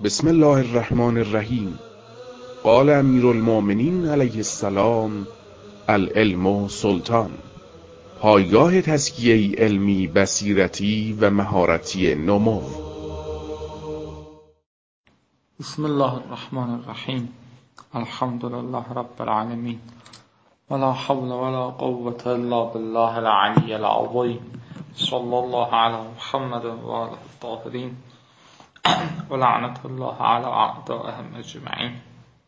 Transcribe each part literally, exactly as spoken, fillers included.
بسم الله الرحمن الرحیم. قال امیر المؤمنین علیه السلام: العلم سلطان. پایگاه تزکیه علمی، بصیرتی و مهارتی نمو. بسم الله الرحمن الرحیم. الحمد لله رب العالمین، ولا حول ولا قوة الا بالله العلی العظیم. صلی الله علی محمد و آله الطاهرین و لعنت الله علی اعدائهم اجمعین.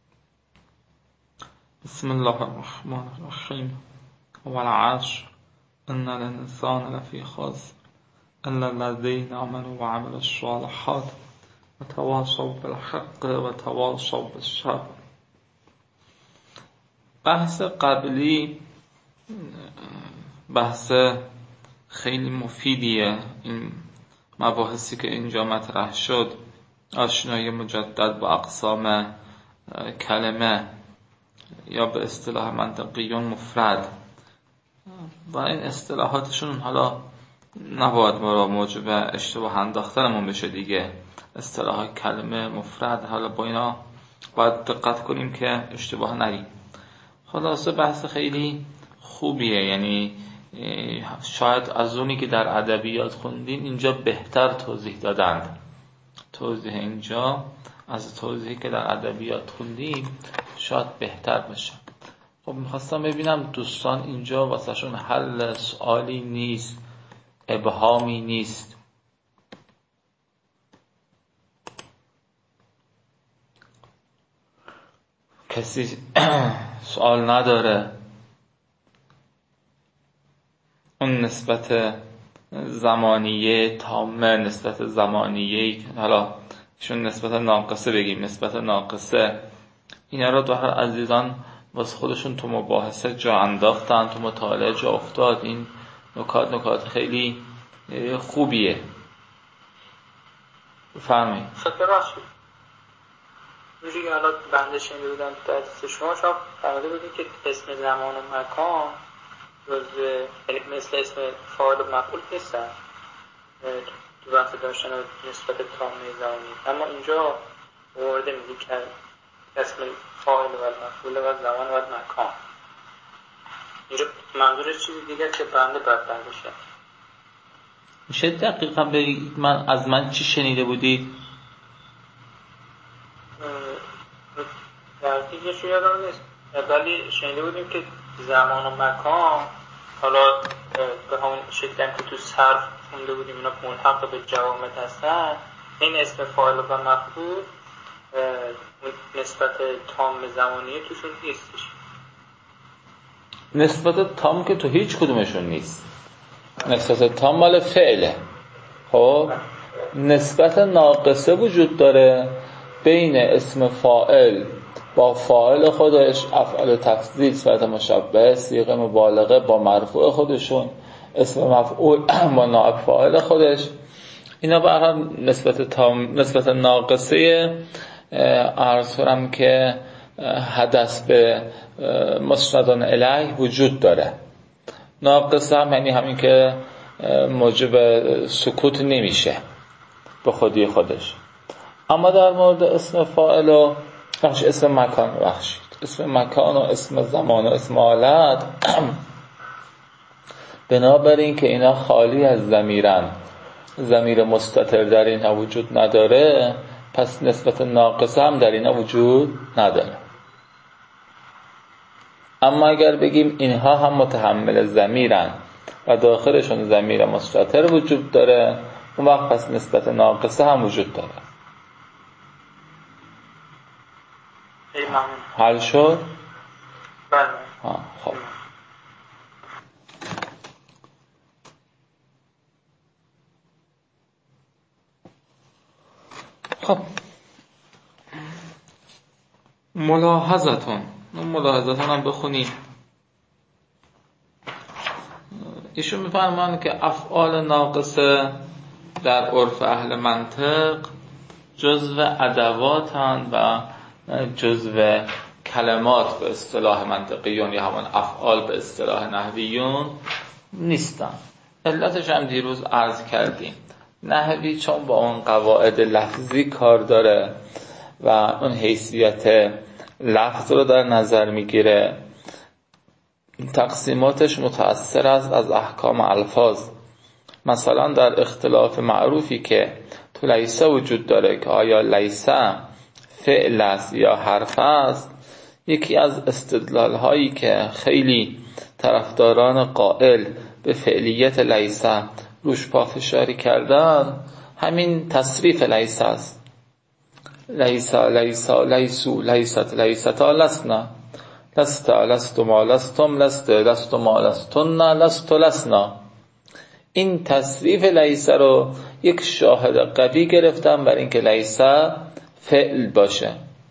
بسم الله الرحمن الرحیم. والعصر ان الانسان لفی خسر الا الذین آمنوا وعملوا الصالحات وتواصوا بالحق وتواصوا بالصبر. بحث قبلی بحث خیلی مفیدیه. این مباحثی که اینجا مطرح شد، آشنایی مجدد با اقسام کلمه یا به اصطلاح منطقیون مفرد و این اصطلاحاتشون حالا نباید ما را موجب اشتباه انداختنمون بشه دیگه. اصطلاح کلمه مفرد، حالا با اینا باید دقت کنیم که اشتباه نریم. خلاصه بحث خیلی خوبیه، یعنی شاید از اونی که در ادبیات خوندین اینجا بهتر توضیح دادند. توضیح اینجا از توضیحی که در ادبیات خوندیم شاید بهتر بشه. خب میخواستم ببینم دوستان اینجا واسه شون حل سوالی نیست، ابهامی نیست. کسی سوال نداره؟ اون نسبت زمانیه تامه، نسبت زمانیه، حالا شون نسبت ناقصه بگیم، نسبت ناقصه، اینا رو دو هر عزیزان واسه خودشون تو مباحثه جا انداختن، تو مطالعه جا افتاد. این نکات نکات خیلی خوبیه. بفرمایید. خب ببخشید، اونجوری که الان بنده شنیده بودم در دست شما شما فرموده بودید که اسم زمان و مکان جزء، یعنی مثل اسم فاعل و مفعول نیستن تو بحث داشتن نسبت تامه زمانی، اما اینجا وارد میگه که اسم فاعل و مفعول و زمان و مکان. اینجا منظورش چیزی دیگه که بنده باید برداشتم. میشه دقیقا بگید من از من چی شنیده بودید؟ در دیگه شو یادم نیست، ولی شنیده بودیم که زمان و مکان، حالا به همون شکلی هم که تو صرف خونده بودیم اینا ملحق به جوامد هستن، این اسم فاعل و مفعول نسبت تام زمانیه توشون نیستش. نسبت تام که تو هیچ کدومشون نیست. نسبت تام مال فعله. خب نسبت ناقصه وجود داره بین اسم فاعل با فاعل خودش، افعال تفضیل، صفت مشبهه، صیغه مبالغه با مرفوع خودشون، اسم مفعول با نائب فاعل خودش. اینا به هر حال نسبت تام، نسبت ناقصه عرض کنم که حدث به مسندون الیه وجود داره. ناقصه هم یعنی همین که موجب سکوت نمیشه به خودی خودش. اما در مورد اسم فاعل و بخش اسم مکان بخشید اسم مکان و اسم زمان و اسم حالت بنابراین که اینا خالی از ضمیرن، ضمیر مستتر در اینها وجود نداره، پس نسبت ناقصه هم در اینها وجود نداره. اما اگر بگیم اینها هم متحمل ضمیرن و داخلشون ضمیر مستتر وجود داره، اون وقت پس نسبت ناقصه هم وجود داره. حل شد؟ بله. ها خب. خب ملاحظتون ملاحظتون هم بخونیم. ایشون میفرمان که افعال ناقصه در عرف اهل منطق جزو ادواتن و جزو کلمات به اصطلاح منطقیون یا همان افعال به اصطلاح نحویون نیستن. علتش هم دیروز عرض کردیم. نحوی چون با اون قواعد لفظی کار داره و اون حیثیت لفظ رو در نظر میگیره، تقسیماتش متأثر است از احکام الفاظ. مثلا در اختلاف معروفی که تو لیسه وجود داره که آیا لیسه فعل است یا حرف است، یکی از استدلال هایی که خیلی طرفداران قائل به فعلیت لیسه روش پافشاری کردن همین تصریف لیسه است. لیسا لیسا لیسو لیست لیستا لسنا لستا لستو ما لستم لست لستو ما لستن لستو لسنا. این تصریف لیسه رو یک شاهد قوی گرفتم بر اینکه لیسه فعل باشه،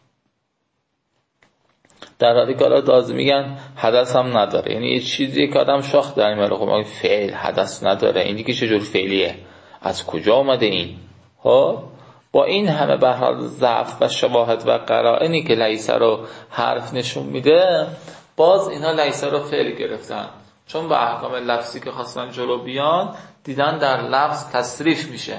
در حالی که حالا تازه میگن حدث هم نداره. یعنی یه چیزی که آدم شاخ در میاره، خب فعل حدث نداره، این دیگه چجور فعلیه؟ از کجا آمده این؟ خب با این همه به حال ضعف و شواهد و قرائنی که لیسه رو حرف نشون میده، باز اینا لیسه رو فعل گرفتن، چون به احکام لفظی که خواستن جلو بیان دیدن در لفظ تصریف میشه.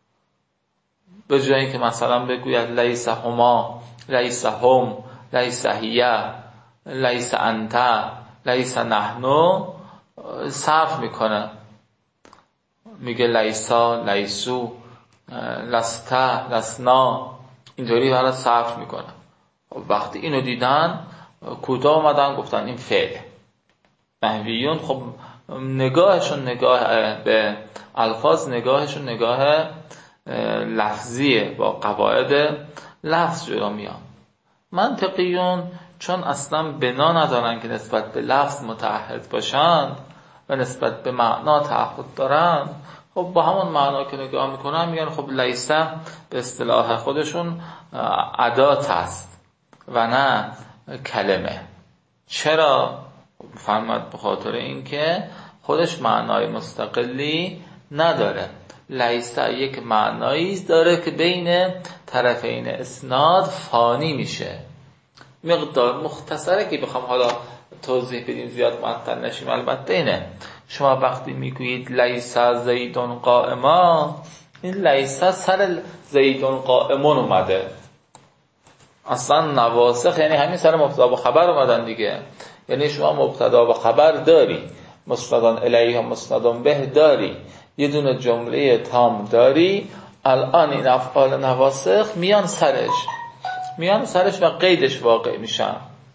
به جایی که مثلا بگوید لیسه هما لیسه هم لیسه هیه لیسه انت لیسه نحنو، صرف میکنه، میگه لیسا لیسو لسته لسنا، اینطوری برای صرف میکنه. وقتی اینو دیدن کوتاه اومدن گفتن این فعله. نحویون خب نگاهشون نگاه به الفاظ، نگاهشون نگاه لفظیه، با قواعد لفظ جلو میان. منطقیون چون اصلا بنا ندارن که نسبت به لفظ متعهد باشند و نسبت به معنا تعهد دارن، خب با همون معنا که نگاه میکنن میگن خب لیسه به اصطلاح خودشون ادات است و نه کلمه. چرا؟ فرمود به خاطر اینکه خودش معنای مستقلی نداره. لیسه یک معنایی داره که بین طرفین اسناد فانی میشه. مقدار مختصره که بخوام حالا توضیح بدیم زیاد معطل نشیم، البته اینه شما وقتی میگویید لیسه زیدون قائما، این لیسه سر زیدون قائمون اومده. اصلا نواسخ یعنی همین سر مبتدا و خبر اومدن دیگه. یعنی شما مبتدا و خبر داری، مسندون الیه و مسندون به داری، یه دونه جمله تام داری، الان این افعال نواسخ میان سرش میان سرش و قیدش واقع میشن.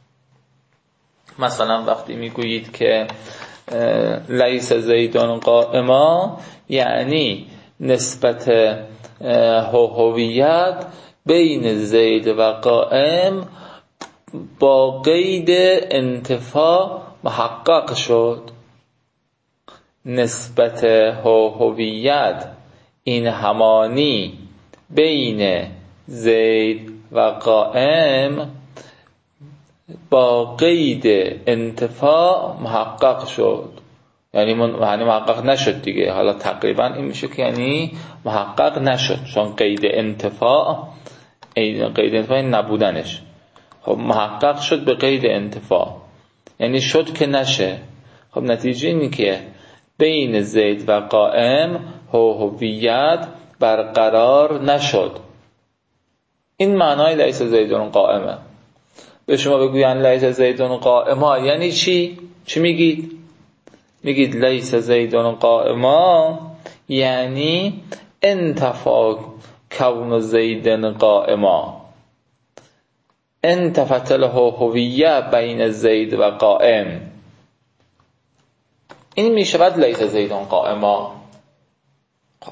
مثلا وقتی میگویید که لیس زیدون قائما، یعنی نسبت هویت بین زید و قائم با قید انتفاع محقق شد. نسبت هویت، این همانی بین زید و قائم با قید انتفاع محقق شد. یعنی من معنی محقق نشد دیگه، حالا تقریبا این میشه که یعنی محقق نشد، چون قید انتفاع قید انتفاع نبودنش خب محقق شد به قید انتفاع، یعنی شد که نشه. خب نتیجه اینه که بین زید و قائم هویت برقرار نشد. این معنای لیس زیدون قائمه. به شما بگوین لیس زیدون قائما یعنی چی؟ چی میگید؟ میگید لیس زیدون قائما یعنی انتفا کون زیدن قائما، انتفت له هویه بین زید و قائم. این میشود لیس زیدون قائما. خب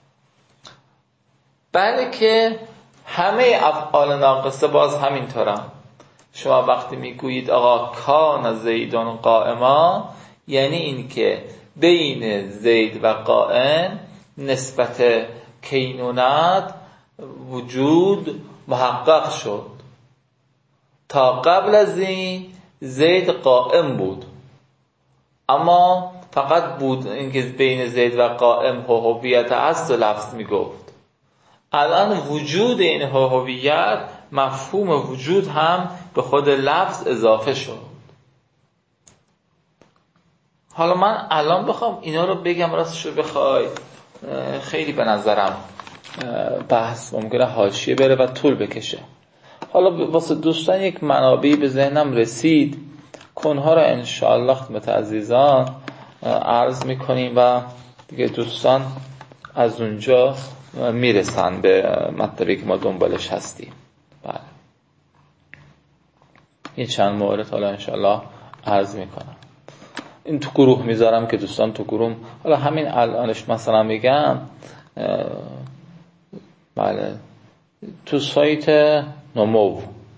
بلکه همه افعال ناقصه باز همینطورن. شما وقتی میگویید آقا کان زیدون قائما، یعنی این که بین زید و قائم نسبت کینونت وجود محقق شد. تا قبل از این زید قائم بود، اما فقط بود اینکه بین زید و قائم هویت اصل لفظ میگفت. الان وجود این هویت، مفهوم وجود هم به خود لفظ اضافه شد. حالا من الان بخوام اینا رو بگم، راستش رو بخوای خیلی به نظرم بحث ممکنه حاشیه بره و طول بکشه. حالا واسه دوستان یک منابعی به ذهنم رسید که اونها را انشاءالله خدمت عزیزان عرض میکنیم و دیگه دوستان از اونجا میرسن به مطلبی که ما دنبالش هستیم. بله این چند مورد حالا انشاءالله عرض میکنم. این تو گروه میذارم که دوستان تو گروه، حالا همین الانش مثلا میگم، بله تو سایت نمو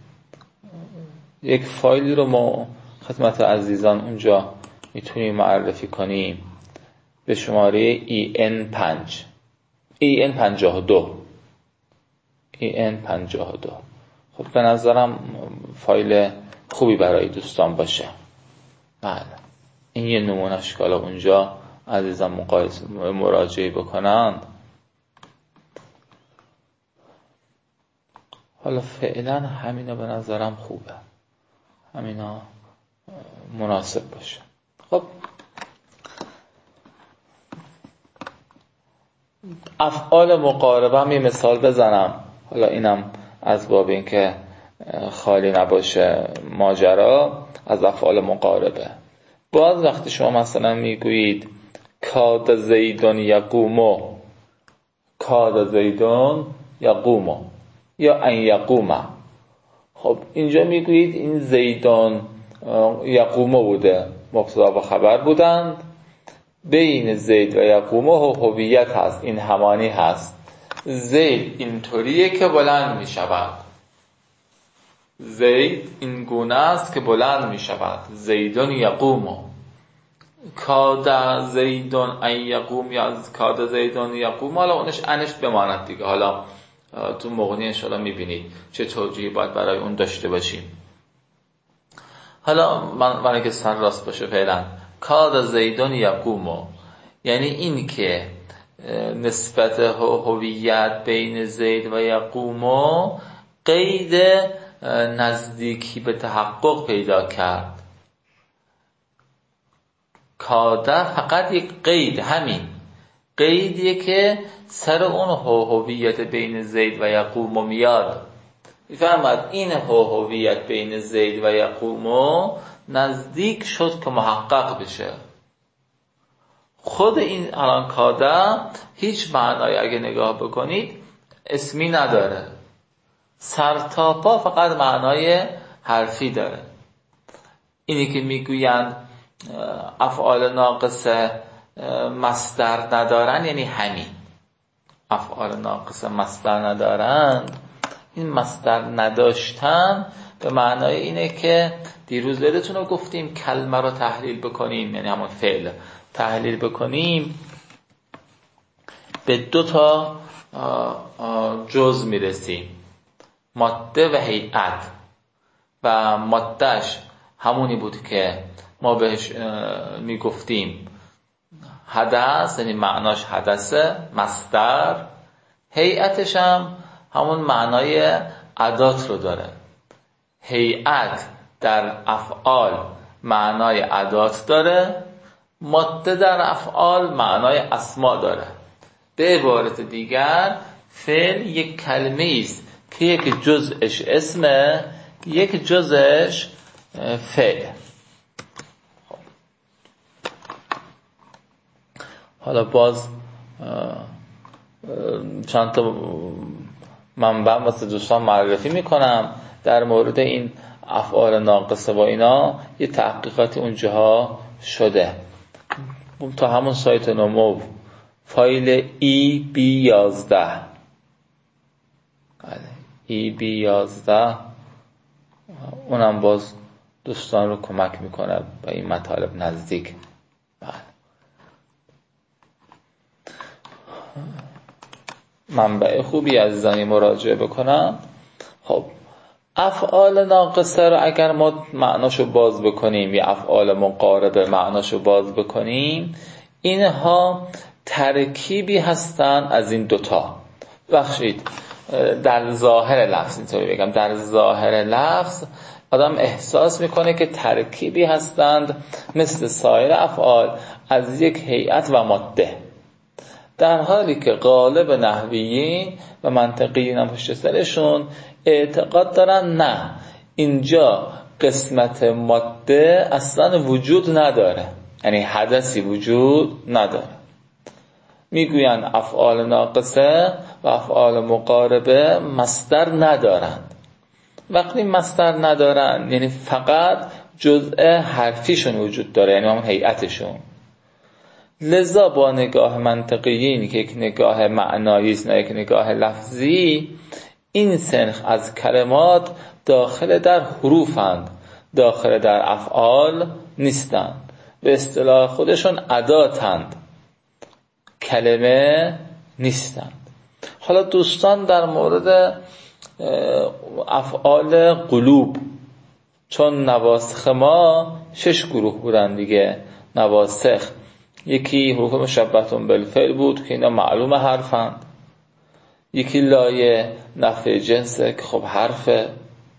یک فایلی رو ما خدمت عزیزان اونجا میتونیم معرفی کنیم به شماره ای ان پنج ای ان پنجاه و دو ای ان پنجاه و دو. خب به نظرم فایل خوبی برای دوستان باشه. بله این یه نمونهش که حالا اونجا عزیزان مقایسه مراجعه بکنند. حالا فعلا همینا به نظرم خوبه، همینا مناسب باشه. خب افعال مقاربه هم یه مثال بزنم، حالا اینم از باب این که خالی نباشه ماجرا از افعال مقاربه. باز وقتی شما مثلا میگویید کاد زیدون یقومو، کاد زیدون یقومو یا ان یقوم، خب اینجا میگویید این زیدون یقومو بوده، مبتدا و خبر بودند، بین زید و یقومو هویت هست، این همانی هست. زید اینطوریه که بلند می شود، زید این گونه است که بلند می شود، زیدون یقومو. کاد زیدون ان یقوم یا کاد زیدون یقوم، حالا اونش انش بماند دیگه. حالا تو مغنی انشاءالله میبینید چه توجیهی باید برای اون داشته باشیم. حالا من من که سر راست باشه فعلا کاد زیدون یقومو یعنی این که نسبت هویت بین زید و یقومو قید نزدیکی به تحقق پیدا کرد. کاده فقط یک قید، همین قیدیه که سر اون هویت بین زید و یقومو میاد. میفهمد این هویت بین زید و یقومو نزدیک شد که محقق بشه. خود این الان کاده هیچ معنای اگه نگاه بکنید اسمی نداره، سر تا پا فقط معنای حرفی داره. اینی که میگویند افعال ناقصه مصدر ندارن یعنی همین، افعال ناقصه مصدر ندارن، این مصدر نداشتن به معنای اینه که دیروز یادتونه گفتیم کلمه رو تحلیل بکنیم، یعنی همون فعل تحلیل بکنیم به دو تا جز میرسیم، ماده و هیئت. و مادهش همونی بود که ما بهش میگفتیم حدث، یعنی معناش حدثه مصدر. هیئتش هم همون معنای ادات رو داره. هیئت در افعال معنای ادات داره، ماده در افعال معنای اسما داره. به عبارت دیگر فعل یک کلمه است که یک جزءش اسمه، یک جزءش فعل. حالا باز چند تا منبع واسه دوستان معرفی میکنم در مورد این افعال ناقصه و اینا. یه تحقیقاتی اونجاها شده تا همون سایت نمو، فایل ای بی یازده ای بی یازده اونم باز دوستان رو کمک میکنه به این مطالب نزدیک. بله منبع خوبی عزیزانی مراجعه بکنم. خب افعال ناقصه رو اگر ما معناشو باز بکنیم یا افعال مقاربه معناشو باز بکنیم، اینها ترکیبی هستن از این دوتا. بخشید در ظاهر لفظ، اینطوری بگم در ظاهر لفظ آدم احساس میکنه که ترکیبی هستند مثل سایر افعال از یک هیئت و ماده، در حالی که غالب نحویین و منطقیین هم پشت سرشون اعتقاد دارن نه، اینجا قسمت ماده اصلا وجود نداره، یعنی حدثی وجود نداره. میگوین افعال ناقصه و افعال مقاربه مصدر ندارند. وقتی مصدر ندارن یعنی فقط جزء حرفیشون وجود داره، یعنی همون هیئتشون. لذا با نگاه منطقیین که یک نگاه معنایی است نه یک نگاه لفظی، این سنخ از کلمات داخل در حروفند، داخل در افعال نیستند. به اصطلاح خودشون اداتند، کلمه نیستند. حالا دوستان در مورد افعال قلوب، چون نواسخ ما شش گروه بودن دیگه، نواسخ یکی حروف مشبهتون بالفعل بود که اینا معلوم حرفند، یکی لایه نفع جنسه که خب حرفه،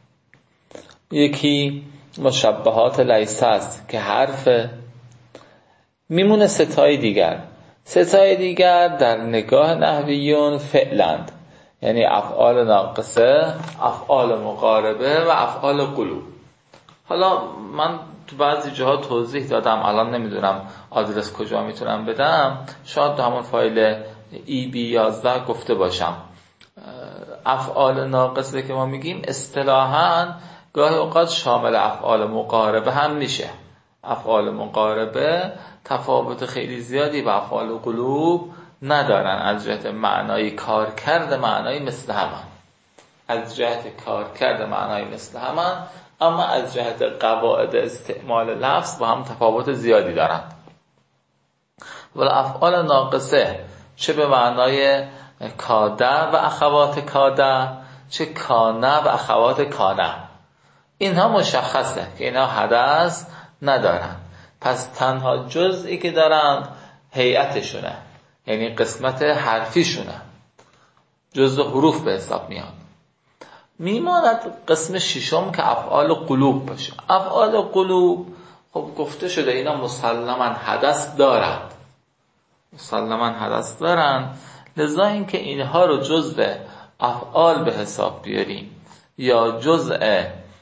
یکی مشبهات لیس است که حرفه. میمونه ستای دیگر. ستای دیگر در نگاه نحویون فعلند، یعنی افعال ناقصه، افعال مقاربه و افعال قلوب. حالا من تو بعضی جاها توضیح دادم، الان نمیدونم آدرس کجا میتونم بدم، شاید تو همون فایل ای بی یازده گفته باشم. افعال ناقصه که ما میگیم اصطلاحاً گاهی اوقات شامل افعال مقاربه هم میشه. افعال مقاربه تفاوت خیلی زیادی با افعال قلوب ندارن، از جهت معنای کار کرده معنای مثل همان، از جهت کار کرده معنای مثل همان، اما از جهت قواعد استعمال لفظ با هم تفاوت زیادی دارند. ولی افعال ناقصه چه به معنای کاده و اخوات کاده، چه کانه و اخوات کانه، اینها مشخصه که اینها حدث ندارن. پس تنها جزئی که دارند هیئتشونه، یعنی قسمت حرفیشونه، جزء حروف به حساب میاد. میماند قسم ششم که افعال قلوب باشه. افعال قلوب خب گفته شده اینا مسلماً حدث دارند، مسلماً حدث دارند. لذا اینکه اینها رو جزء افعال به حساب بیاریم یا جزء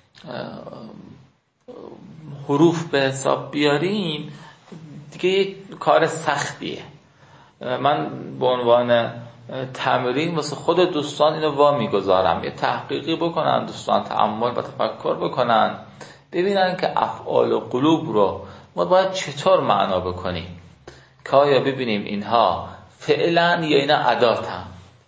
حروف به حساب بیاریم دیگه یک کار سختیه. من به عنوان تمرین واسه خود دوستان اینو وا میگذارم، یه تحقیقی بکنن دوستان، تأمل و تفکر بکنن، ببینن که افعال قلوب رو ما باید چطور معنا بکنیم که آیا ببینیم اینها فعلا یا اینا اداتن.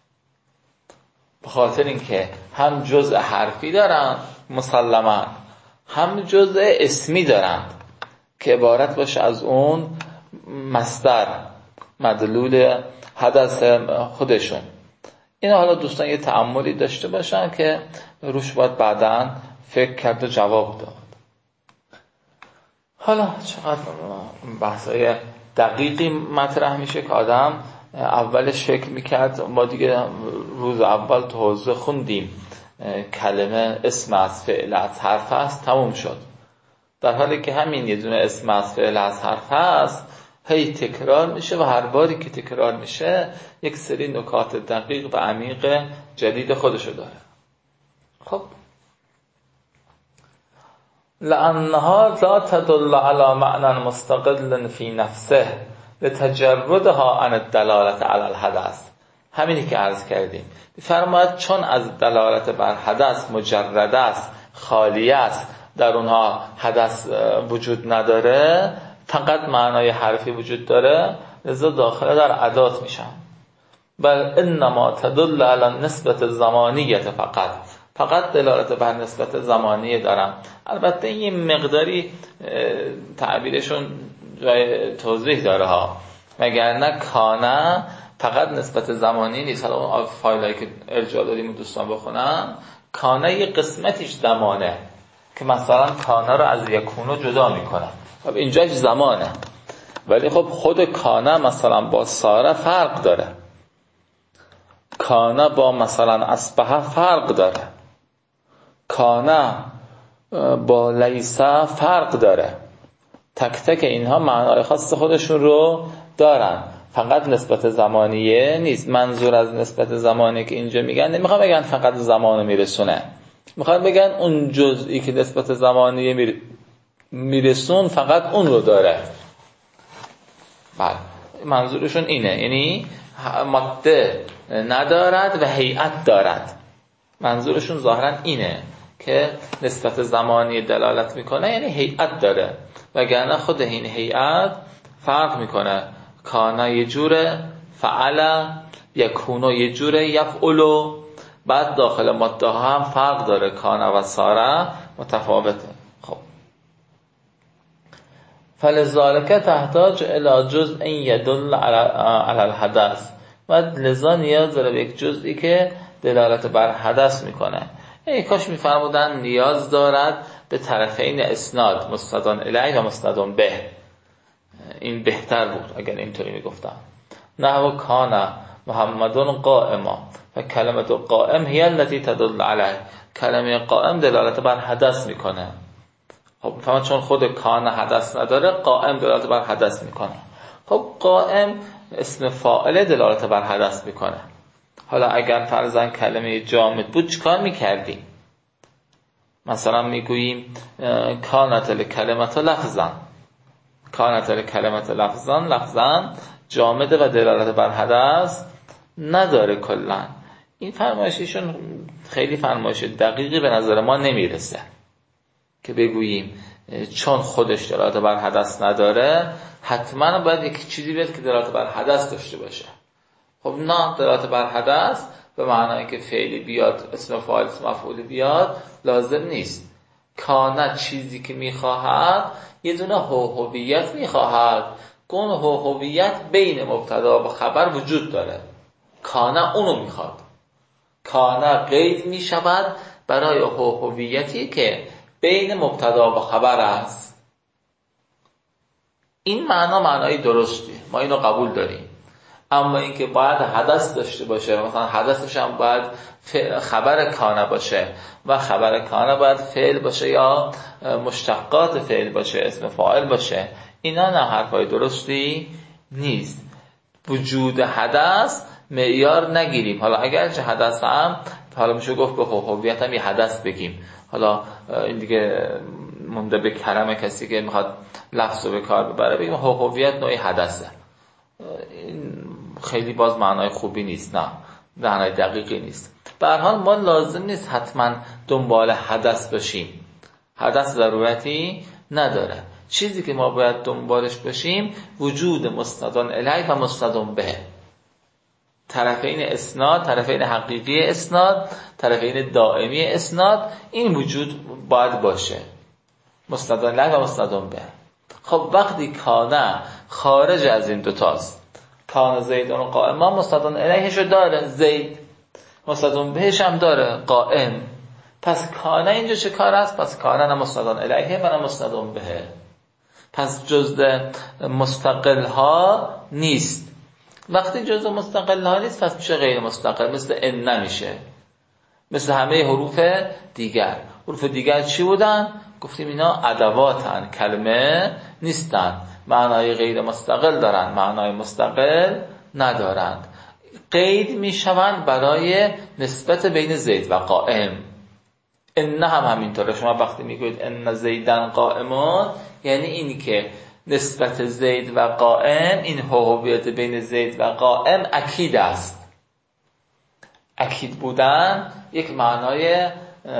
به خاطر اینکه هم جزء حرفی دارن مسلماً، هم جزء اسمی دارند که عبارت باشه از اون مصدر مدلول حدث خودشون. این حالا دوستان یه تأملی داشته باشن که روش باید بعداً فکر کرد و جواب داد. حالا چقدر بحثای دقیقی مطرح میشه که آدم اولش فکر میکرد، ما دیگه روز اول تو حوزه خوندیم کلمه اسم از فعل از حرف است، تموم شد. در حالی که همین یه دونه اسم از فعل از حرف است هی تکرار میشه و هر باری که تکرار میشه یک سری نکات دقیق و عمیق جدید خودشو داره. خب لأنها لا تدل على معنى مستقل في نفسه لتجردها عن الدلالة على الحدث. همینی که عرض کردیم، فرماید چون از دلالت بر حدث مجرد است، خالی است، در اونها حدث وجود نداره، فقط معنای حرفی وجود داره، لذا داخل در ادات میشن. بل انما تدل علی النسبة الزمانیه، فقط فقط دلالت بر نسبت زمانی دارن. البته این مقداری تعبیرشون جای توضیح داره ها، مگر نه کانه فقط نسبت زمانی نیست. حالا اون فایلایی که ارجاع دادیم دوستان بخونن، کانه یه قسمتیش زمانه که مثلا کانه رو از یکونو جدا میکنه، خب اینجاش زمانه، ولی خب خود کانه مثلا با ساره فرق داره، کانه با مثلا اصبحه فرق داره، کانه با لیسه فرق داره. تک تک اینها معنای خاص خودشون رو دارن. فقط نسبت زمانیه نیست. منظور از نسبت زمانی که اینجا میگن نمیخوام بگن فقط زمانو میرسونه، میخوام بگن اون جزئی که نسبت زمانیه میر... میرسون فقط اون رو داره. بله منظورشون اینه، یعنی ماده ندارد و هیئت دارد. منظورشون ظاهرا اینه که نسبت زمانی دلالت میکنه یعنی هیئت داره، وگرنه خود این هیئت فرق میکنه. کانا یه جوره، فعل یکونو یه جوره، یفعلو. بعد داخل ماده ها هم فرق داره، کانا و ساره متفاوته. خب فلذالک تحتاج الی جزء یدل علی الحدث، و لذا نیاز داره به یک جزئی که دلالت بر حدث میکنه. ای کاش میفرمودن نیاز دارد به طرفین اسناد، مستندان الیه و مستندان به. این بهتر بود اگر اینطوری میگفتم. نحو کان محمدون قائما و کلمه قائم هی التي تدل علیه، کلمه قائم دلالت بر حدث میکنه. خب فهم چون خود کان حدث نداره، قائم دلالت بر حدث میکنه. خب قائم اسم فاعل دلالت بر حدث میکنه. حالا اگر فرضاً کلمه جامد بود چیکار میکردیم؟ مثلا میگوییم کانت الکلمت لفظا، کانت الکلمت لفظا، لفظا جامده و دلالت بر حدث نداره کلا. این فرمایششون خیلی فرمایش دقیقی به نظر ما نمیرسه که بگوییم چون خودش دلالت بر حدث نداره حتما باید یک چیزی بیاد که دلالت بر حدث داشته باشه. خب نه، دلالت بر حدث به معنای که فعلی بیاد، اسم فاعل اسم مفعول بیاد لازم نیست. کانه چیزی که میخواهد یه دونه هویت میخواهد، اون هویت بین مبتدا و خبر وجود داره. کانه اونو میخواد. کانه قید میشود برای هویتی که بین مبتدا و خبر است. این معنا معنای درستی، ما اینو قبول داریم. اما اینکه باید حدث داشته باشه، مثلا حدثش هم باید خبر کانه باشه و خبر کانه باید فعل باشه یا مشتقات فعل باشه، اسم فاعل باشه، اینا نه حرفای درستی نیست. وجود حدث معیار نگیریم. حالا اگر چه حدث هم حالا میشه گفت به هویت هم یه حدث بگیم. حالا این دیگه مونده به کلمه کسی که میخواد لفظ رو به کار ببره بگیم هویت نوعی حدثه. این خیلی باز معنای خوبی نیست، نه معنای دقیقی نیست. به هر حال ما لازم نیست حتما دنبال حدث باشیم، حدث ضرورتی نداره. چیزی که ما باید دنبالش باشیم وجود مستندان الیه و مستندان به، طرفین اسناد، طرفین حقیقی اسناد، طرفین دائمی اسناد، این وجود باید باشه، مستندان الیه و مستندان به. خب وقتی کانه خارج از این دوتاست، کان زیدون قائما، مستندان الیهشو داره زید، مستندان بهش هم داره قائم. پس کانه اینجا چه کار است؟ پس کانه نه مستندان الیه و نه مستندان بهه، پس جزء مستقل ها نیست. وقتی جزء مستقل ها نیست پس میشه غیر مستقل، مثل ان نمیشه، مثل همه حروف دیگر. حروف دیگر چی بودن؟ گفتیم اینا ادواتن، کلمه نیستن، معنای غیر مستقل دارن، معنای مستقل ندارند. قید میشوند برای نسبت بین زید و قائم. ان هم همینطوره. شما وقتی میگوید ان زیدن قائمون، یعنی اینی که نسبت زید و قائم، این هویت بین زید و قائم اکید است. اکید بودن یک معنای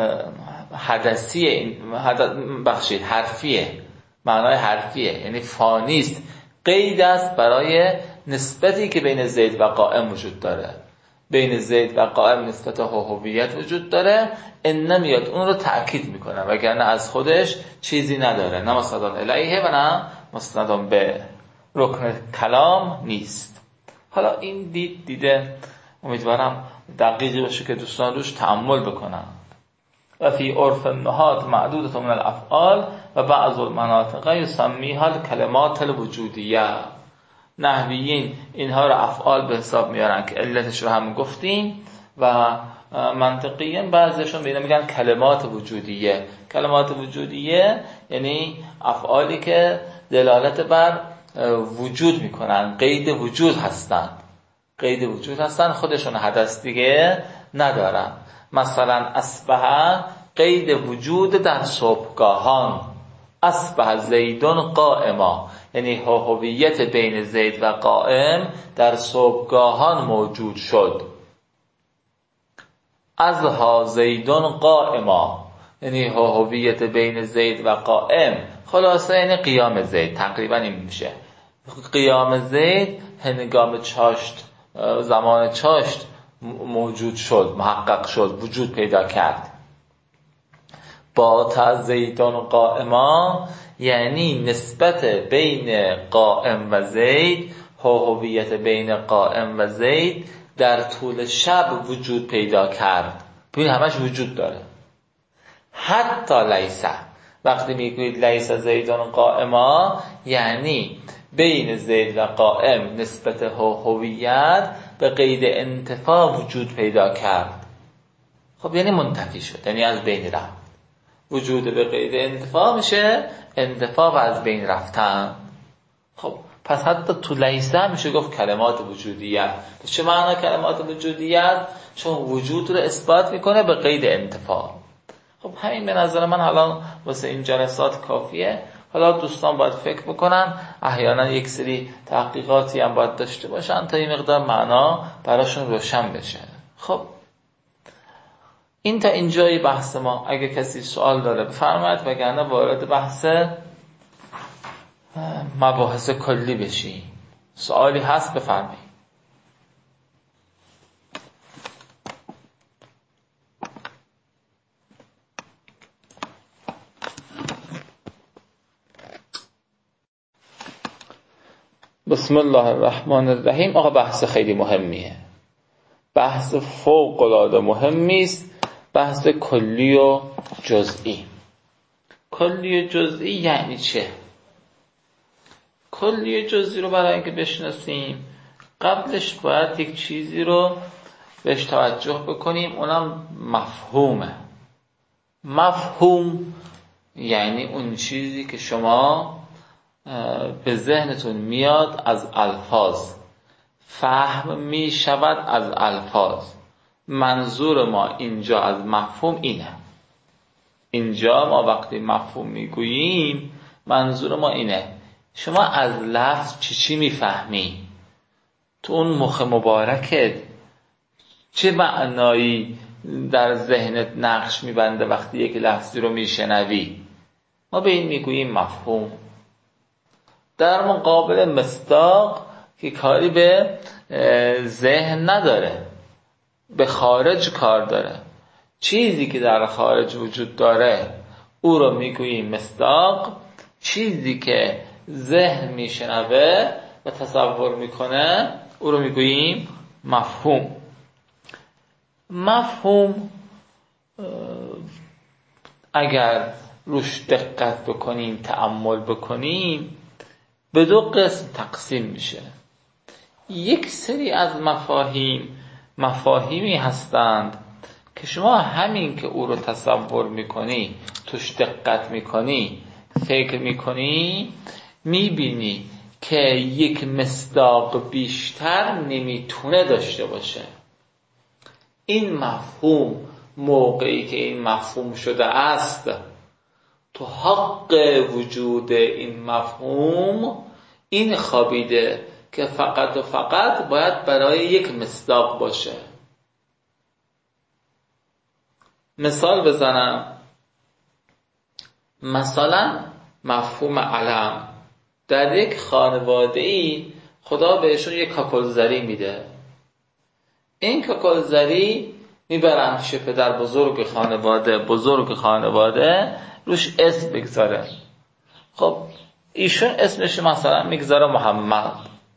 حدثیه، این بخشید حرفیه، معنای حرفیه، یعنی فانیست. قید است برای نسبتی که بین زید و قائم وجود داره. بین زید و قائم نسبت هویت وجود داره، ان میاد اون رو تأکید میکنه، وگرنه از خودش چیزی نداره، نه مستندان الیه و نه مستندان به، رکن کلام نیست. حالا این دید دیده امیدوارم دقیقی باشه که دوستان روش تأمل بکنن. و فی عرف النحات معدودة من الافعال و بعض المناطق یسمیها الکلمات الوجودیه. نحویین اینها رو افعال به حساب میارن که علتش رو هم گفتیم، و منطقیین بعضیشون به اینا میگن کلمات وجودیه. کلمات وجودیه یعنی افعالی که دلالت بر وجود میکنن، قید وجود هستن، قید وجود هستن، خودشون حدث دیگه ندارن. مثلا اصبح قید وجود در صبحگاهان، اصبح زیدون قائما، یعنی هویت بین زید و قائم در صبحگاهان موجود شد. اضحی زیدون قائما، یعنی هویت بین زید و قائم، خلاصه یعنی قیام زید، تقریبا این میشه. قیام زید هنگام چاشت، زمان چاشت موجود شد، محقق شد، وجود پیدا کرد. با زیدون قائما یعنی نسبت بین قائم و زید، هویت بین قائم و زید در طول شب وجود پیدا کرد. ببین همش وجود داره. حتی لیسه، وقتی میگویید لیسه زیدون قائما یعنی بین زید و قائم نسبت هویت به قید انتفاع وجود پیدا کرد. خب یعنی منتفی شد، یعنی از بین رفت. وجود به قید انتفاع میشه انتفاع و از بین رفتن. خب پس حتی تو لیسه میشه گفت کلمات وجودیت. چه معنی کلمات وجودیت؟ چون وجود رو اثبات میکنه به قید انتفاع. خب همین به نظر من حالا واسه این جلسات کافیه. حالا دوستان باید فکر بکنن، احیانا یک سری تحقیقاتی هم باید داشته باشن تا این مقدار معنا براشون روشن بشه. خب این تا اینجای بحث ما. اگه کسی سوال داره بفرمایید، وگرنه وارد بحث مباحث کلی بشی. سوالی هست بفرمایید. بسم الله الرحمن الرحیم. آقا بحث خیلی مهمیه، بحث فوق العاده مهمی است، بحث کلی و جزئی. کلی و جزئی یعنی چه؟ کلی و جزئی رو برای اینکه بشناسیم قبلش باید یک چیزی رو بهش توجه بکنیم، اونم مفهومه. مفهوم یعنی اون چیزی که شما به ذهنتون میاد از الفاظ، فهم می شود از الفاظ. منظور ما اینجا از مفهوم اینه. اینجا ما وقتی مفهوم میگوییم منظور ما اینه، شما از لفظ چی چی میفهمی؟ تو اون مخ مبارکت چه معنایی در ذهنت نقش میبنده وقتی یک لفظی رو میشنوی؟ ما به این میگوییم مفهوم. در مقابل مصداق که کاری به ذهن نداره، به خارج کار داره. چیزی که در خارج وجود داره او رو میگوییم مصداق، چیزی که ذهن میشنوه و تصور میکنه او رو میگوییم مفهوم. مفهوم اگر روش دقت بکنیم، تأمل بکنیم، به دو قسم تقسیم میشه. یک سری از مفاهیم مفاهیمی هستند که شما همین که او رو تصور میکنی، توش دقت میکنی، فکر میکنی، میبینی که یک مصداق بیشتر نمیتونه داشته باشه. این مفهوم موقعی که این مفهوم شده است، تو حق وجود این مفهوم این خوابیده که فقط و فقط باید برای یک مصداق باشه. مثال بزنم، مثلا مفهوم علم. در یک خانواده‌ای خدا بهشون یک کاکلزری میده. این کاکلزری میبرن پیش پدر بزرگ خانواده، بزرگ خانواده روش اسم بگذاره. خب ایشون اسمش مثلا میگذاره محمد.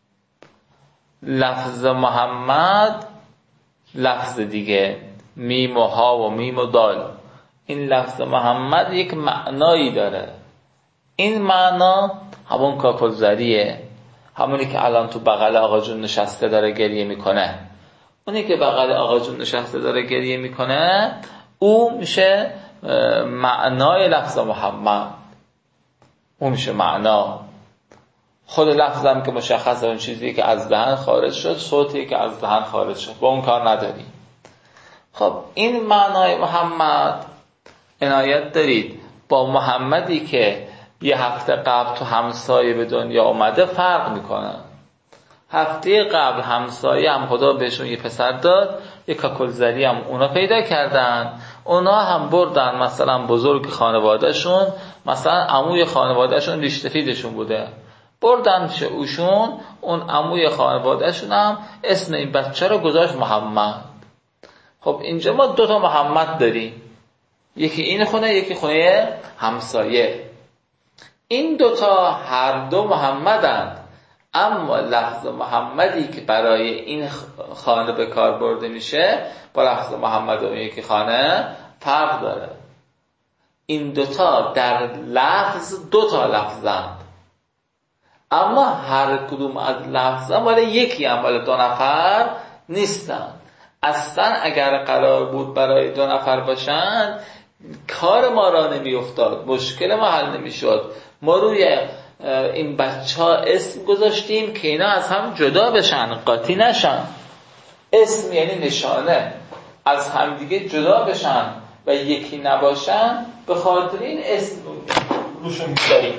لفظ محمد، لفظ دیگه میم و ها و میم و دال، این لفظ محمد یک معنایی داره. این معنا همون کاکلزریه، همونی که الان تو بغل آقا جون نشسته داره گریه میکنه. اونی که بغل آقا جون نشسته داره گریه میکنه او میشه معنای لفظ محمد، اون میشه معنا. خود لفظم که مشخصه اون چیزی که از دهن خارج شد، صوتی که از دهن خارج شد، با اون کار نداری. خب این معنای محمد عنایت دارید با محمدی که یه هفته قبل تو همسایه به دنیا اومده فرق میکنه. هفته قبل همسایه هم خدا بهشون یه پسر داد، یه کاکلزری هم اونا پیدا کردن، اونا هم بردن مثلا بزرگ خانوادهشون، مثلا عموی خانوادهشون ریشتفیدشون بوده، بردن پیش اوشون، اون عموی خانوادهشون هم اسم این بچه رو گذاشت محمد. خب اینجا ما دو تا محمد داریم، یکی این خونه یکی خونه همسایه. این دوتا هر دو محمدن، اما لفظ محمدی که برای این خانه به کار برده میشه با لفظ محمد اون یکی خانه فرق داره. این دوتا در لفظ دوتا لفظند، اما هر کدوم از لفظ مال یکی هم مال دو نفر نیستن. اصلا اگر قرار بود برای دو نفر باشن کار ما را نمی افتاد، مشکل ما حل نمی شد. ما روی این بچه ها اسم گذاشتیم که اینا از هم جدا بشن، قاطی نشن. اسم یعنی نشانه، از همدیگه جدا بشن و یکی نباشن، به خاطر این اسم روشون میذاریم.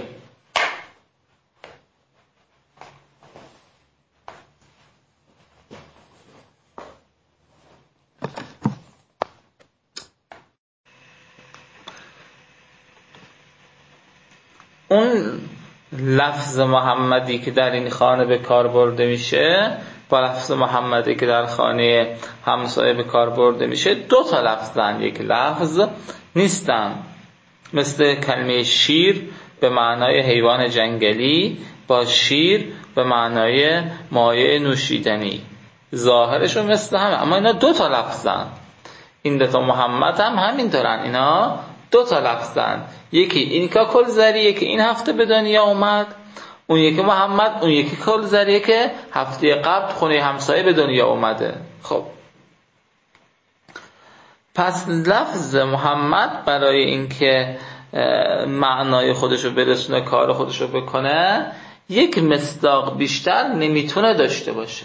اون لفظ محمدی که در این خانه به کار برده میشه با لفظ محمدی که در خانه همسایه به کار برده میشه دو تا لفظن، یک لفظ نیستن. مثل کلمه شیر به معنای حیوان جنگلی با شیر به معنای مایع نوشیدنی، ظاهرشون مثل هم، اما اینا دو تا لفظن. این دو تا محمد هم همین دارن، اینا دو تا لفظن، یکی این که کلزریه که این هفته به دنیا اومد، اون یکی محمد، اون یکی کلزریه که هفته قبل خونه همسایه به دنیا اومده. خب پس لفظ محمد برای اینکه معنای خودشو برسونه، کار خودشو بکنه، یک مصداق بیشتر نمیتونه داشته باشه.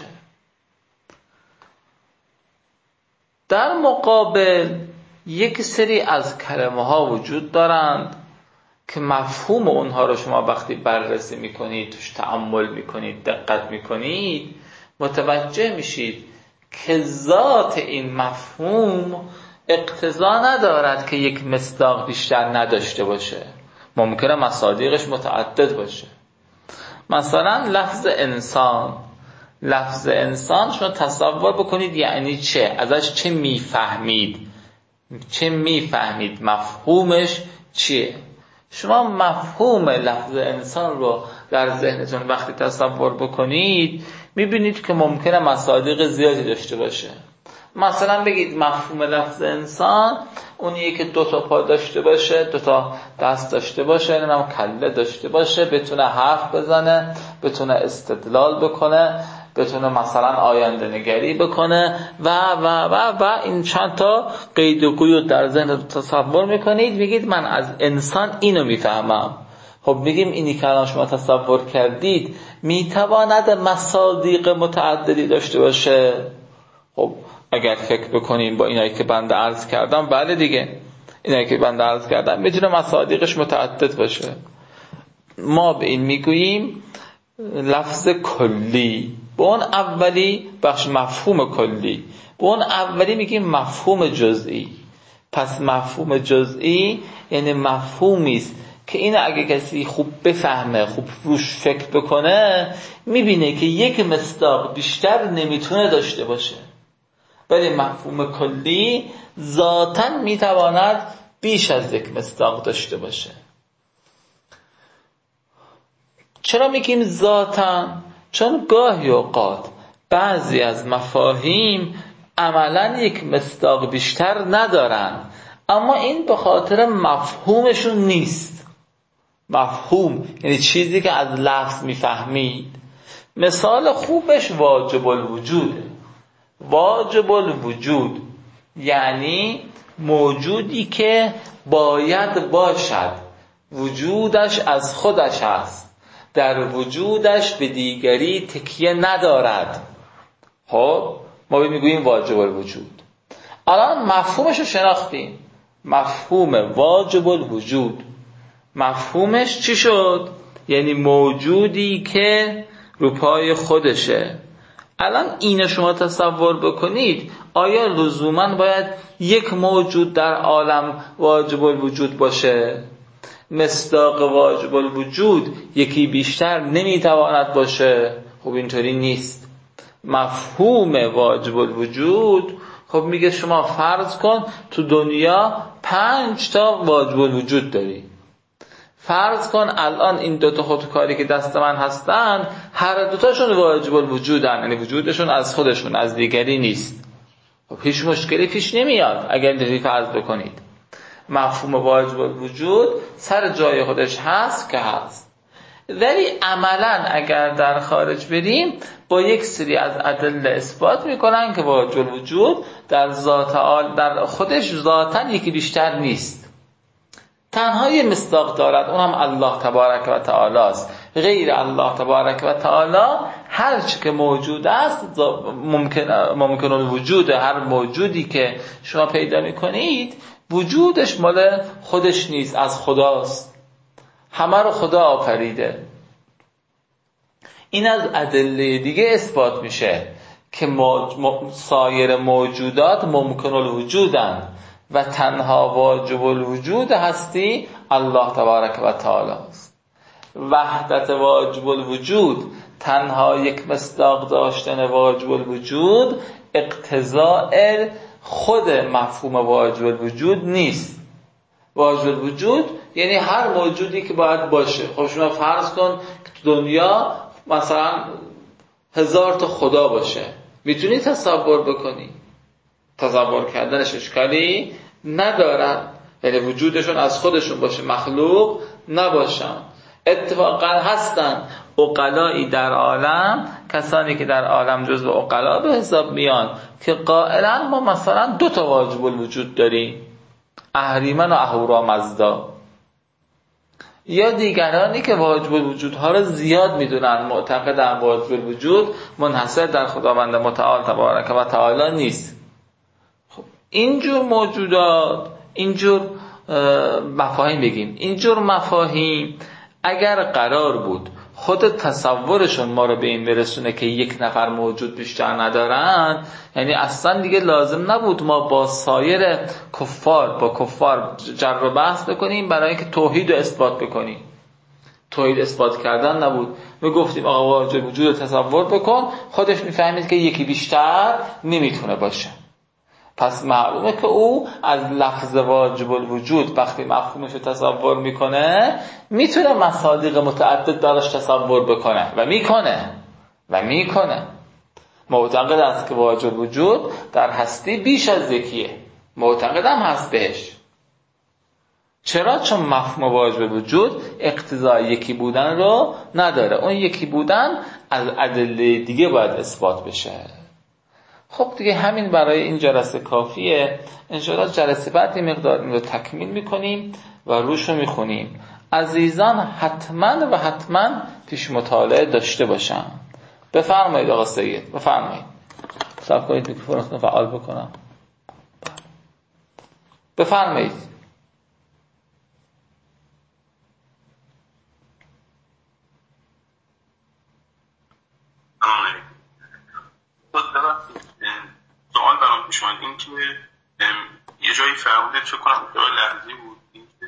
در مقابل یک سری از کلمه ها وجود دارند که مفهوم اونها رو شما وقتی بررسی میکنید، توش تأمل میکنید، دقت میکنید، متوجه میشید که ذات این مفهوم اقتضا ندارد که یک مصداق بیشتر نداشته باشه. ممکنه مصادیقش متعدد باشه. مثلا لفظ انسان، لفظ انسان شما تصور بکنید یعنی چه، ازش چه میفهمید، چه میفهمید، مفهومش چیه. شما مفهوم لفظ انسان رو در ذهنتون وقتی تصور بکنید میبینید که ممکنه مصادیق زیادی داشته باشه. مثلا بگید مفهوم لفظ انسان اونیه که دو تا پا داشته باشه، دو تا دست داشته باشه، نمیدونم کله داشته باشه، بتونه حرف بزنه، بتونه استدلال بکنه، بتونه مثلا آینده نگری بکنه و و و و این چند تا قید و قیود در ذهن تصور میکنید، میگید من از انسان اینو میفهمم. خب میگیم اینی که الان شما تصور کردید میتواند مصادیق متعددی داشته باشه. خب اگر فکر بکنیم با اینایی که بنده عرض کردم، بله دیگه، اینایی که بنده عرض کردم میتونه مصادیقش متعدد باشه. ما به این میگوییم لفظ کلی. به اون اولی بخش مفهوم کلی، به اون اولی میگیم مفهوم جزئی. پس مفهوم جزئی یعنی مفهومی است که این اگه کسی خوب بفهمه، خوب روش فکر بکنه، میبینه که یک مصداق بیشتر نمیتونه داشته باشه، ولی مفهوم کلی ذاتاً میتواند بیش از یک مصداق داشته باشه. چرا میگیم ذاتاً؟ چون گاهی اوقات بعضی از مفاهیم عملاً یک مصداق بیشتر ندارن، اما این به خاطر مفهومشون نیست. مفهوم یعنی چیزی که از لفظ میفهمید. مثال خوبش واجب الوجوده. واجب الوجود یعنی موجودی که باید باشد، وجودش از خودش هست. در وجودش به دیگری تکیه ندارد. خب ما میگوییم واجب الوجود. الان مفهومش رو شناختیم، مفهوم واجب الوجود مفهومش چی شد؟ یعنی موجودی که رو پای خودشه. الان اینو شما تصور بکنید، آیا لزوماً باید یک موجود در عالم واجب الوجود باشه؟ مصداق واجب الوجود یکی بیشتر نمیتواند باشه؟ خب اینطوری نیست. مفهوم واجب الوجود خب میگه شما فرض کن تو دنیا پنج تا واجب الوجود داری. فرض کن الان این دوتا خودکاری که دست من هستن هر دوتاشون واجب الوجودن، یعنی وجودشون از خودشون، از دیگری نیست. خب هیچ مشکلی پیش نمیاد اگر اینطوری فرض بکنید. مفهوم واجب الوجود سر جای خودش هست که هست، ولی عملا اگر در خارج بریم با یک سری از ادله اثبات میکنن که واجب الوجود در ذات آل در خودش ذاتاً یکی بیشتر نیست، تنها یه مصداق دارد، اونم الله تبارک و تعالی است. غیر الله تبارک و تعالی هر چی که موجود است ممکن ممکن الوجود، هر موجودی که شما پیدا میکنید وجودش مال خودش نیست، از خداست، همه رو خدا آفریده. این از ادله دیگه اثبات میشه که موج... سایر موجودات ممکن الوجودن و تنها واجب الوجود هستی الله تبارک و تعالی است. وحدت واجب الوجود، تنها یک مصداق داشتن واجب الوجود، اقتضاء خود مفهوم واجب الوجود نیست. واجب الوجود یعنی هر موجودی که باید باشه. خب شما فرض کن که تو دنیا مثلا هزار تا خدا باشه، میتونی تصور بکنی؟ تصور کردنش اشکالی ندارد، یعنی وجودشون از خودشون باشه، مخلوق نباشن. اتفاقا هستن عقلایی در عالم، کسانی که در عالم جزو عقلا به حساب میان که قائلا ما مثلا دو تا واجب الوجود داریم، اهریمن و اهورامزدا، یا دیگرانی که واجب الوجودها رو زیاد میدونن، معتقدن واجب الوجود منحصر در خداوند متعال تبارک و تعالی نیست. خب اینجور موجودات، اینجور مفاهیم بگیم، اینجور مفاهیم اگر قرار بود خود تصورشون ما رو به این برسونه که یک نفر موجود بیشتر ندارن، یعنی اصلا دیگه لازم نبود ما با سایر کفار با کفار جر و بحث بکنیم برای اینکه توحید رو اثبات بکنیم. توحید اثبات کردن نبود، ما گفتیم آقا واجب وجود رو تصور بکن، خودش میفهمید که یکی بیشتر نمیتونه باشه. پس معلومه که او از لفظ واجب الوجود وقتی مفهومش رو تصور میکنه میتونه مصادیق متعدد دارش تصور بکنه و میکنه و میکنه معتقد است که واجب الوجود در هستی بیش از یکیه، معتقدم هست بهش. چرا؟ چون مفهوم واجب الوجود اقتضای یکی بودن رو نداره، اون یکی بودن از ادله دیگه باید اثبات بشه. خب دیگه همین برای این جلسه کافیه. انشاءالله جلسه بعد این مقدار این رو تکمیل میکنیم و روش رو میخونیم. عزیزان حتما و حتما پیش مطالعه داشته باشن. بفرمایید آقا سید، بفرمایید. صبر کنید میکروفونتون فعال بکنم. بفرمایید. سوال برام پیش اومد، این که یه جایی فرمودید فکر کنم جای لحظی بود، این که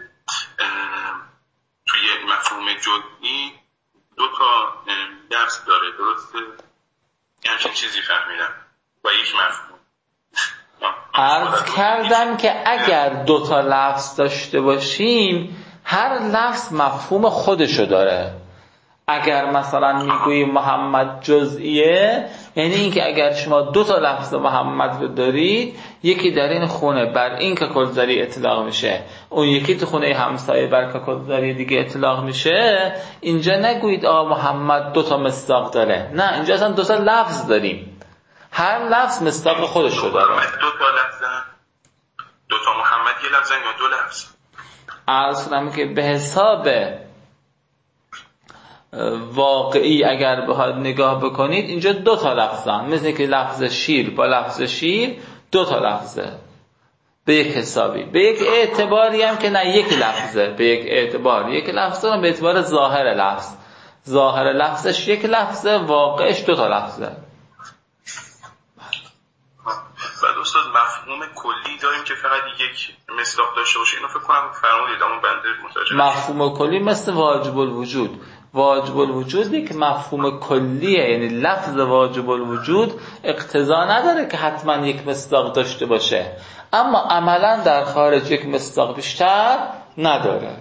توی مفهوم جزئی دو تا لفظ داره، درسته؟ یه همچین چیزی فهمیدم و یک مفهوم. عرض کردم که اگر دو تا لفظ داشته باشیم هر لفظ مفهوم خودشو داره. اگر مثلا میگویی محمد جزئیه، یعنی اینکه اگر شما دو تا لفظ محمد رو دارید، یکی در این خونه بر این که کلزری اطلاق میشه، اون یکی تو خونه همسایه بر که کلزری دیگه اطلاق میشه، اینجا نگویید آقا محمد دو تا مصداق داره، نه، اینجا اصلا دو تا لفظ داریم، هر لفظ مصداق خودش رو داره. دو تا لفظن، دو تا محمد یه لفظن یا دو لفظ؟ عرض کنم که به حساب واقعی اگر بخواید نگاه بکنید اینجا دو تا لفظن، مثل که لفظ شیر با لفظ شیر دو تا لفظه به یک حسابی. به یک اعتباری هم که نه یک لفظه، به یک اعتبار یک لفظه هم به اعتبار ظاهر لفظ، ظاهر لفظش یک لفظه، واقعش دو تا لفظه. بعد استاد مفهوم کلی داریم که فقط یک مصداق داشته باشه، اینو فکر کنم فرمودید اما بنده متوجه مفهوم کلی مثل واجب الوجود. واجب الوجود یک مفهوم کلیه، یعنی لفظ واجب الوجود اقتضا نداره که حتما یک مصداق داشته باشه، اما عملا در خارج یک مصداق بیشتر نداره.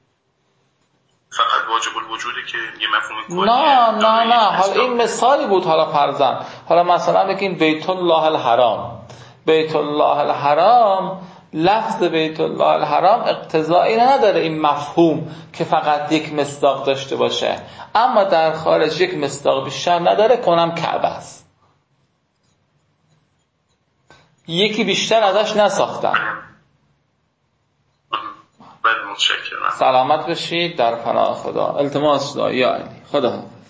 فقط واجب الوجوده که یه مفهوم کلیه. نه نه نه حالا این مثالی بود. حالا فرضاً حالا مثلا بگیم بیت الله الحرام. بیت الله الحرام، لفظ بیت الله الحرام اقتضایی نداره این مفهوم که فقط یک مصداق داشته باشه، اما در خارج یک مصداق بیشتر نداره، کنم کعبه است. یکی بیشتر ازش نساختن. بله متشکرم. سلامت بشید، در پناه خدا. التماس دعا یا علی. خدا.